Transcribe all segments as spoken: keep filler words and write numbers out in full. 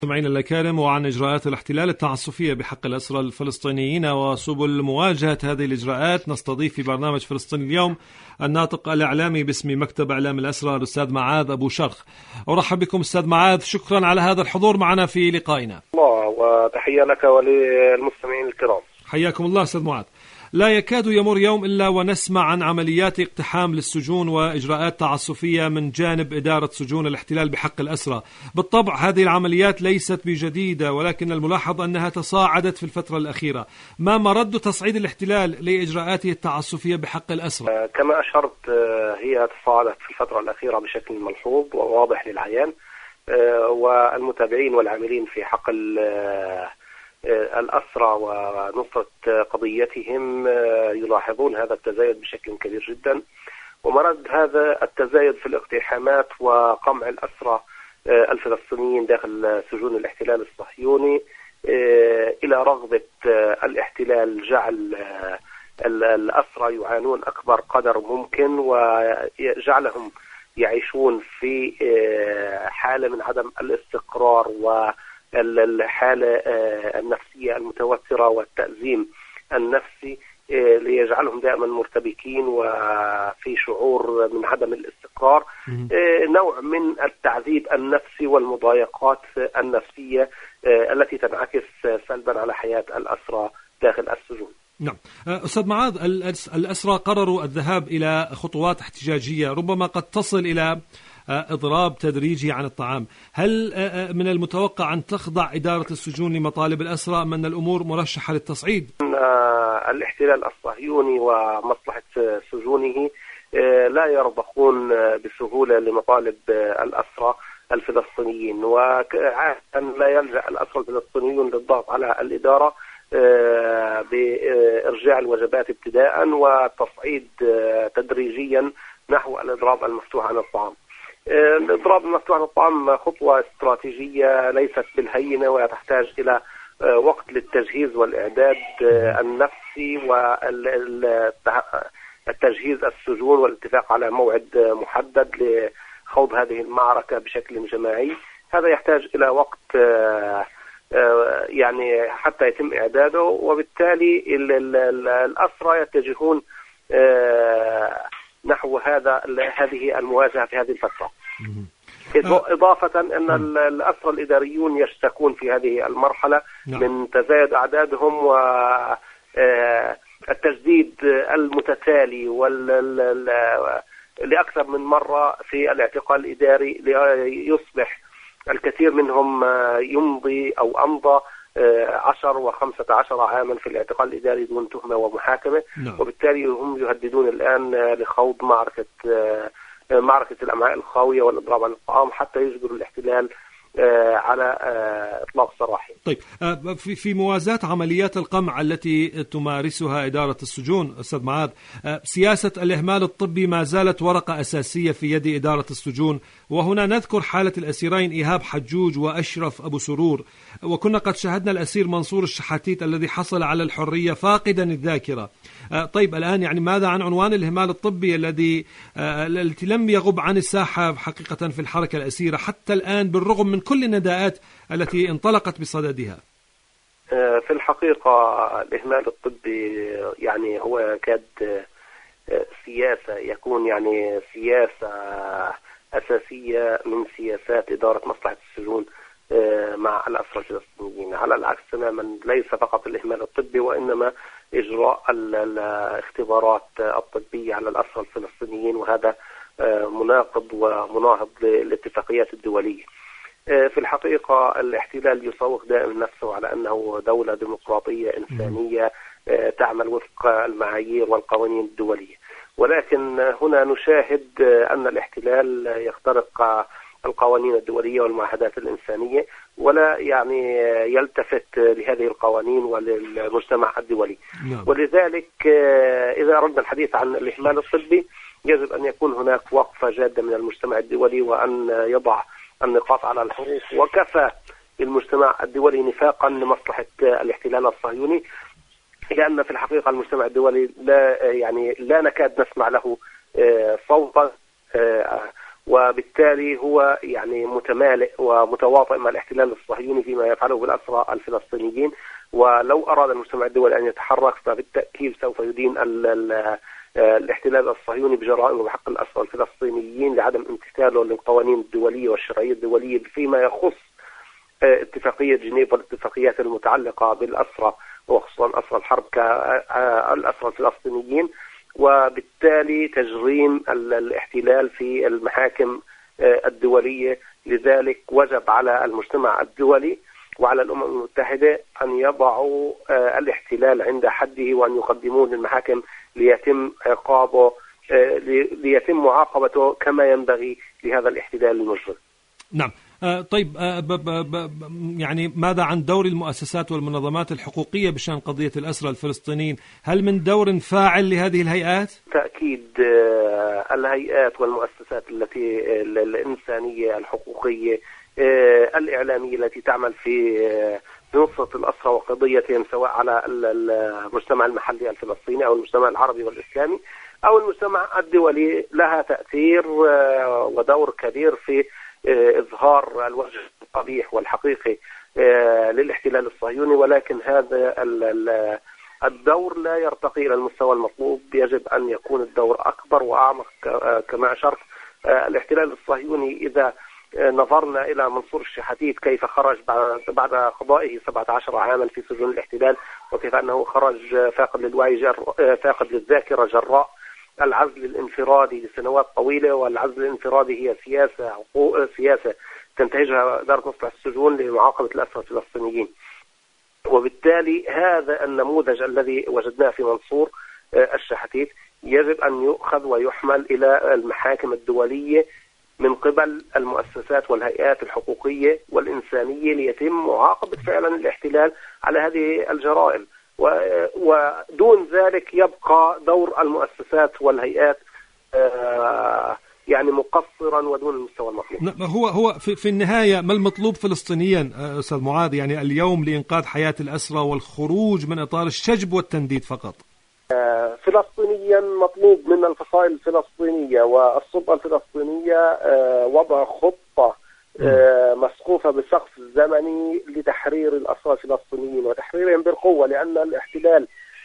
مستمعينا الكرام، وعن إجراءات الاحتلال التعسفية بحق الأسرى الفلسطينيين وسبل مواجهة هذه الإجراءات، نستضيف في برنامج فلسطين اليوم الناطق الإعلامي باسم مكتب إعلام الأسرى الأستاذ معاذ أبو شرخ. أرحب بكم أستاذ معاذ، شكرا على هذا الحضور معنا في لقائنا. الله وتحية لك وللمستمعين الكرام. حياكم الله أستاذ معاذ. لا يكاد يمر يوم إلا ونسمع عن عمليات اقتحام للسجون وإجراءات تعسفية من جانب إدارة سجون الاحتلال بحق الأسرى. بالطبع هذه العمليات ليست بجديدة، ولكن الملاحظ أنها تصاعدت في الفترة الأخيرة. ما مرد تصعيد الاحتلال لإجراءاته التعسفية بحق الأسرى؟ كما أشرت، هي تصاعدت في الفترة الأخيرة بشكل ملحوظ وواضح للعيان، والمتابعين والعاملين في حق الأسرى ونصرة قضيتهم يلاحظون هذا التزايد بشكل كبير جدا. ومرد هذا التزايد في الاقتحامات وقمع الأسرى الفلسطينيين داخل سجون الاحتلال الصهيوني إلى رغبة الاحتلال جعل الأسرى يعانون أكبر قدر ممكن، وجعلهم يعيشون في حالة من عدم الاستقرار و الحالة النفسية المتوترة والتأزيم النفسي، ليجعلهم دائما مرتبكين وفي شعور من عدم الاستقرار، نوع من التعذيب النفسي والمضايقات النفسية التي تنعكس سلبا على حياة الأسرى داخل السجون. نعم أستاذ معاذ، الأسرى قرروا الذهاب إلى خطوات احتجاجية ربما قد تصل إلى إضراب تدريجي عن الطعام. هل من المتوقع أن تخضع إدارة السجون لمطالب الأسرى أم أن الأمور مرشحة للتصعيد؟ الاحتلال الصهيوني ومصلحة سجونه لا يرضخون بسهولة لمطالب الأسرى الفلسطينيين، وعادة لا يلجأ الأسرى الفلسطينيون للضغط على الإدارة بإرجاع الوجبات ابتداء وتصعيد تدريجيا نحو الإضراب المفتوح عن الطعام. الإضراب المفتوح عن الطعام خطوة استراتيجية ليست بالهينة، وتحتاج إلى وقت للتجهيز والإعداد النفسي والتجهيز السجون والاتفاق على موعد محدد لخوض هذه المعركة بشكل جماعي. هذا يحتاج إلى وقت يعني حتى يتم إعداده، وبالتالي الأسرى يتجهون نحو هذا هذه المواجهة في هذه الفترة. إضافة أن الأسرى الإداريون يشتكون في هذه المرحلة من تزايد أعدادهم والتجديد المتتالي لأكثر من مرة في الاعتقال الإداري، ليصبح الكثير منهم يمضي أو أمضى عشر وخمسة عشر عاما في الاعتقال الإداري دون تهمة ومحاكمة. نعم. وبالتالي هم يهددون الآن لخوض معركة معركة الأمعاء الخاوية والإضراب عن الطعام حتى يجبروا الاحتلال على إطلاق سراحهم. طيب، في في موازاة عمليات القمع التي تمارسها إدارة السجون أستاذ معاذ، سياسة الإهمال الطبي ما زالت ورقة أساسية في يد إدارة السجون، وهنا نذكر حالة الأسيرين إيهاب حجوج وأشرف أبو سرور، وكنا قد شاهدنا الأسير منصور الشحاتيت الذي حصل على الحرية فاقدا الذاكرة. طيب الآن يعني ماذا عن عنوان الإهمال الطبي الذي التي لم يغب عن الساحة حقيقة في الحركة الأسيرة حتى الآن بالرغم من كل النداءات التي انطلقت بصددها؟ في الحقيقة الإهمال الطبي يعني هو كاد سياسة، يكون يعني سياسة أساسية من سياسات إدارة مصلحة السجون مع الأسرى الفلسطينيين، على العكس تماما. ليس فقط الإهمال الطبي، وإنما إجراء الاختبارات الطبية على الأسرى الفلسطينيين، وهذا مناقض ومناهض للاتفاقيات الدولية. في الحقيقة الاحتلال يسوق دائما نفسه على أنه دولة ديمقراطية إنسانية تعمل وفق المعايير والقوانين الدولية، ولكن هنا نشاهد أن الاحتلال يخترق القوانين الدولية والمعاهدات الإنسانية، ولا يعني يلتفت لهذه القوانين وللمجتمع الدولي. نعم. ولذلك إذا أردنا الحديث عن الإهمال الطبي يجب أن يكون هناك وقفة جادة من المجتمع الدولي، وأن يضع النقاط على الحروف. وكفى المجتمع الدولي نفاقا لمصلحة الاحتلال الصهيوني، لأن في الحقيقة المجتمع الدولي لا يعني لا نكاد نسمع له صوتا وبالتالي هو يعني متمالئ ومتواطئ مع الاحتلال الصهيوني فيما يفعله بالأسرى الفلسطينيين. ولو أراد المجتمع الدولي أن يتحرك فبالتأكيد سوف يدين ال ال الاحتلال الصهيوني بجرائم بحق الأسرى الفلسطينيين لعدم امتثاله للقوانين الدولية والشرعية الدولية فيما يخص اتفاقية جنيف والاتفاقيات المتعلقة بالأسرى وخصوصا أسرى الحرب كالأسرى الفلسطينيين، وبالتالي تجريم الاحتلال في المحاكم الدولية. لذلك وجب على المجتمع الدولي وعلى الأمم المتحدة أن يضعوا الاحتلال عند حده وأن يقدموه للمحاكم ليتم عقابه ليتم معاقبته كما ينبغي لهذا الاحتلال المجرم. نعم. آه طيب آه ب ب ب يعني ماذا عن دور المؤسسات والمنظمات الحقوقية بشأن قضية الأسرى الفلسطينيين؟ هل من دور فاعل لهذه الهيئات؟ تأكيد آه الهيئات والمؤسسات التي الإنسانية الحقوقية آه الإعلامية التي تعمل في آه نصرة الأسرى وقضيتهم سواء على المجتمع المحلي الفلسطيني أو المجتمع العربي والإسلامي أو المجتمع الدولي لها تأثير آه ودور كبير في إظهار الوجه القبيح والحقيقي للاحتلال الصهيوني. ولكن هذا الدور لا يرتقي إلى المستوى المطلوب. يجب أن يكون الدور أكبر وأعمق. كما أشرت الاحتلال الصهيوني إذا نظرنا إلى منصور الشحاتيت كيف خرج بعد قضائه سبعة عشر عاما في سجون الاحتلال وكيف أنه خرج فاقد للوعي جر فاقد للذاكرة جراء العزل الانفرادي لسنوات طويلة. والعزل الانفرادي هي سياسة سياسة تنتهجها إدارة مصلحة السجون لمعاقبة الأسرى الفلسطينيين. وبالتالي هذا النموذج الذي وجدناه في منصور الشحاتيت يجب أن يؤخذ ويحمل إلى المحاكم الدولية من قبل المؤسسات والهيئات الحقوقية والإنسانية ليتم معاقبة فعلا الاحتلال على هذه الجرائم. ودون ذلك يبقى دور المؤسسات والهيئات يعني مقصرا ودون المستوى المطلوب. هو هو في, في النهاية ما المطلوب فلسطينيا أستاذ معاذ يعني اليوم لإنقاذ حياة الأسرى والخروج من إطار الشجب والتنديد فقط؟ فلسطينيا مطلوب من الفصائل الفلسطينية والسلطة الفلسطينية وضع خطة مسقوفة بالسقف الزمني لتحرير الأسرى الفلسطينيين وتحريرهم بالقوة، لأن الاحتلال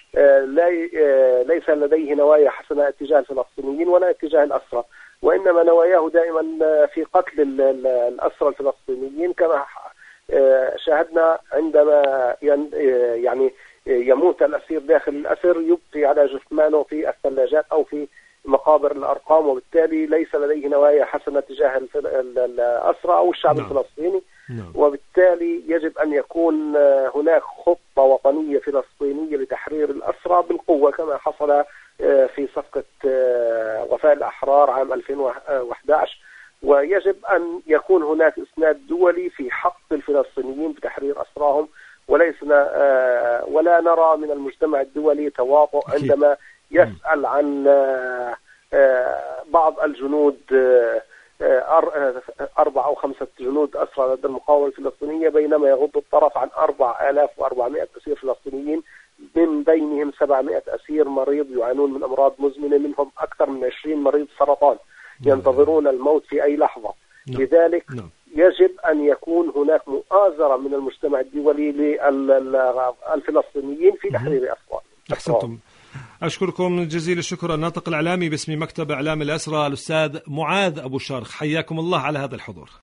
ليس لديه نوايا حسنة اتجاه الفلسطينيين ولا اتجاه الأسرى، وإنما نواياه دائما في قتل الأسرى الفلسطينيين كما شاهدنا عندما يعني يموت الأسير داخل الأسر يبقي على جثمانه في الثلاجات أو في مقابر الأرقام، وبالتالي ليس لديه نوايا حسنة تجاه الأسرى أو الشعب نعم. الفلسطيني نعم. وبالتالي يجب أن يكون هناك خطة وطنية فلسطينية لتحرير الأسرى بالقوة كما حصل في صفقة وفاء الأحرار عام ألفين وأحد عشر. ويجب أن يكون هناك إسناد دولي في حق الفلسطينيين بتحرير أسراهم، وليسنا ولا نرى من المجتمع الدولي تواطؤ عندما يسأل عن بعض الجنود أربع أو خمسة جنود أسرى لدى المقاومة الفلسطينية بينما يغض الطرف عن أربعة آلاف وأربعمائة أسير فلسطينيين من بينهم سبعمائة أسير مريض يعانون من أمراض مزمنة، منهم أكثر من عشرين مريض سرطان ينتظرون الموت في أي لحظة. لذلك يجب أن يكون هناك مؤازرة من المجتمع الدولي للفلسطينيين في تحرير أسرى. أحسنتم. أشكركم جزيل الشكر الناطق الإعلامي باسم مكتب إعلام الأسرى الأستاذ معاذ أبو شارخ، حياكم الله على هذا الحضور.